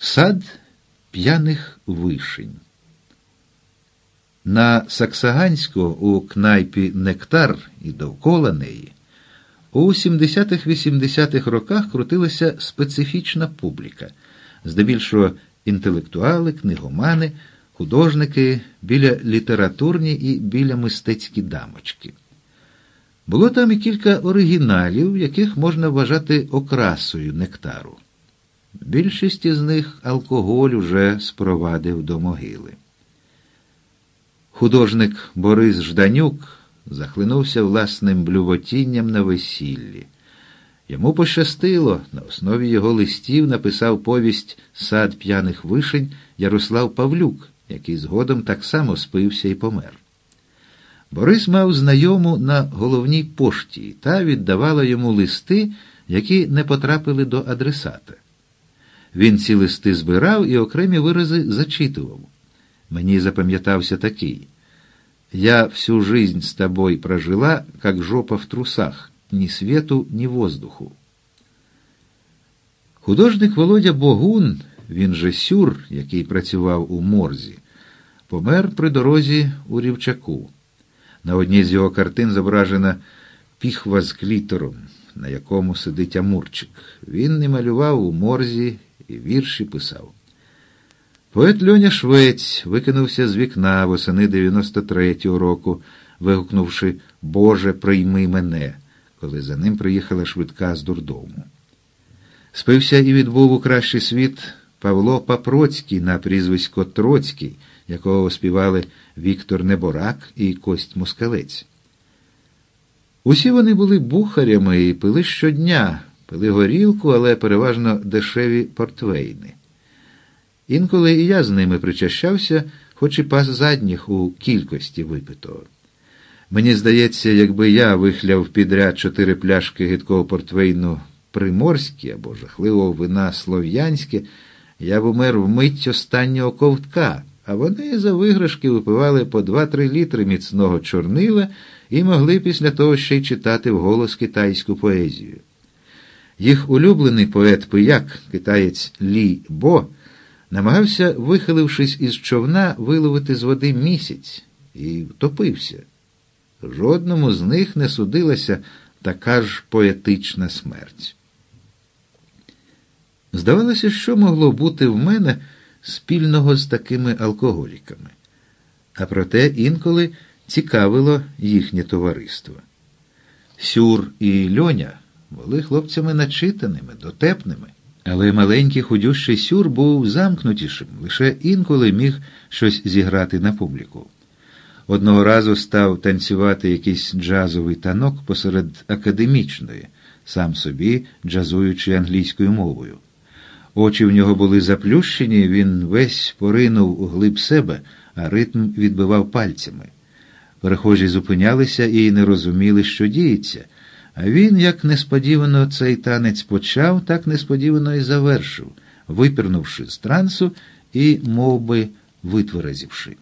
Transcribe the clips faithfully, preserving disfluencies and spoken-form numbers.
Сад п'яних вишень. На Саксаганського у кнайпі «Нектар» і довкола неї у сімдесятих-вісімдесятих роках крутилася специфічна публіка, здебільшого інтелектуали, книгомани, художники, біля літературні і біля мистецькі дамочки. Було там і кілька оригіналів, яких можна вважати окрасою «Нектару». Більшість із них алкоголь уже спровадив до могили. Художник Борис Жданюк захлинувся власним блювотінням на весіллі. Йому пощастило, на основі його листів написав повість «Сад п'яних вишень» Ярослав Павлюк, який згодом так само спився і помер. Борис мав знайому на головній пошті, та віддавала йому листи, які не потрапили до адресата. Він ці листи збирав і окремі вирази зачитував. Мені запам'ятався такий: «Я всю жизнь с тобой прожила, как жопа в трусах, ні свету, ні воздуху». Художник Володя Богун, він же Сюр, який працював у морзі, помер при дорозі у Рівчаку. На одній з його картин зображена піхва з клітором, на якому сидить амурчик. Він не малював у морзі і вірші писав. Поет Льоня Швець викинувся з вікна восени дев'яносто третього року, вигукнувши «Боже, прийми мене», коли за ним приїхала швидка з дурдому. Спився і відбув у кращий світ Павло Папроцький на прізвисько Троцький, якого співали Віктор Неборак і Кость Москалець. Усі вони були бухарями і пили щодня, пили горілку, але переважно дешеві портвейни. Інколи і я з ними причащався, хоч і пас задніх у кількості випитого. Мені здається, якби я вихляв підряд чотири пляшки гидкого портвейну приморські або жахливого вина слов'янське, я б умер вмить останнього ковтка, а вони за виграшки випивали по два-три літри міцного чорнила і могли після того ще й читати вголос китайську поезію. Їх улюблений поет-пияк, китаєць Лі Бо, намагався, вихилившись із човна, виловити з води місяць і втопився. Жодному з них не судилася така ж поетична смерть. Здавалося, що могло бути в мене спільного з такими алкоголіками. А проте інколи цікавило їхнє товариство. Сюр і Льоня були хлопцями начитаними, дотепними. Але маленький худющий Сюр був замкнутішим, лише інколи міг щось зіграти на публіку. Одного разу став танцювати якийсь джазовий танок посеред академічної, сам собі джазуючи англійською мовою. Очі в нього були заплющені, він весь поринув у глиб себе, а ритм відбивав пальцями. Перехожі зупинялися і не розуміли, що діється, а він, як несподівано цей танець почав, так несподівано і завершив, випірнувши з трансу і мов би витверезівши.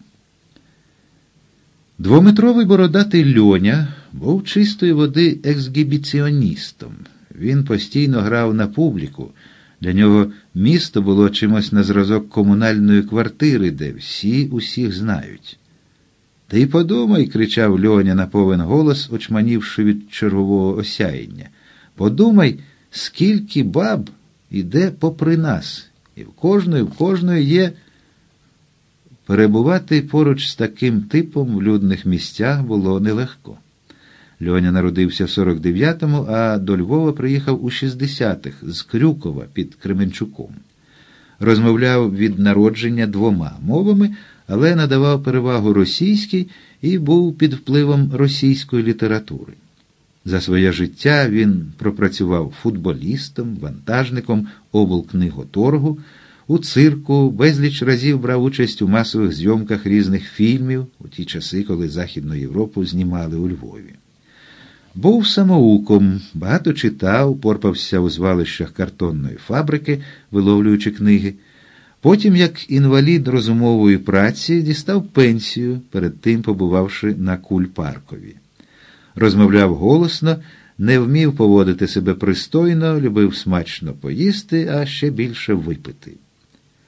Двометровий бородатий Льоня був чистої води ексгібіціоністом. Він постійно грав на публіку. Для нього місто було чимось на зразок комунальної квартири, де всі усіх знають. «Ти подумай», – кричав Льоня на повен голос, очманівши від чергового осяяння. «Подумай, скільки баб іде попри нас, і в кожної, в кожної є...» Перебувати поруч з таким типом в людних місцях було нелегко. Льоня народився в сорок дев'ятому, а до Львова приїхав у шістдесятих з Крюкова під Кременчуком. Розмовляв від народження двома мовами, але надавав перевагу російській і був під впливом російської літератури. За своє життя він пропрацював футболістом, вантажником облкниготоргу, у цирку, безліч разів брав участь у масових зйомках різних фільмів у ті часи, коли Західну Європу знімали у Львові. Був самоуком, багато читав, порпався у звалищах картонної фабрики, виловлюючи книги. Потім, як інвалід розумової праці, дістав пенсію, перед тим побувавши на Кульпаркові. Розмовляв голосно, не вмів поводити себе пристойно, любив смачно поїсти, а ще більше випити.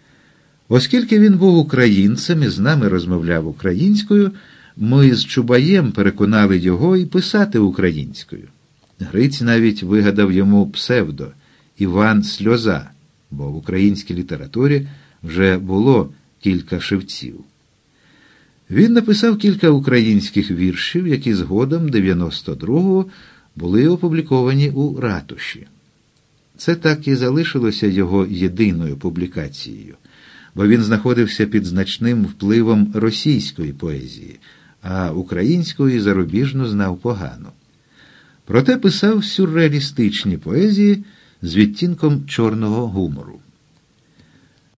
Оскільки він був українцем і з нами розмовляв українською, ми з Чубаєм переконали його і писати українською. Гриць навіть вигадав йому псевдо Іван Сльоза, бо в українській літературі вже було кілька шевців. Він написав кілька українських віршів, які згодом дев'яносто другого були опубліковані у «Ратуші». Це так і залишилося його єдиною публікацією, бо він знаходився під значним впливом російської поезії, а української зарубіжну знав погано. Проте писав сюрреалістичні поезії з відтінком чорного гумору.